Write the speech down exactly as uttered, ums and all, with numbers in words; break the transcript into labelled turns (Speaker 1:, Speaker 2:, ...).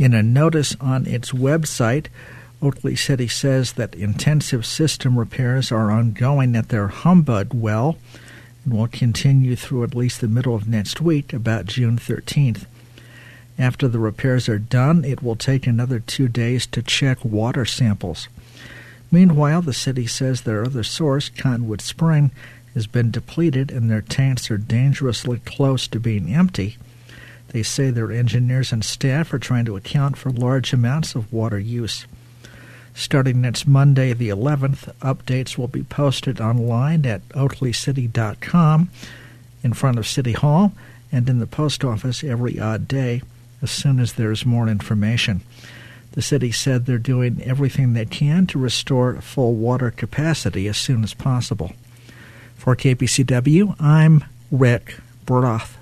Speaker 1: In a notice on its website, Oakley City says that intensive system repairs are ongoing at their Humbud well and will continue through at least the middle of next week, about June thirteenth. After the repairs are done, it will take another two days to check water samples. Meanwhile, the city says their other source, Cottonwood Spring, has been depleted and their tanks are dangerously close to being empty. They say their engineers and staff are trying to account for large amounts of water use. Starting next Monday, the eleventh, updates will be posted online at oakley city dot com, in front of City Hall, and in the post office every odd day as soon as there's more information. The city said they're doing everything they can to restore full water capacity as soon as possible. For K B C W, I'm Rick Broth.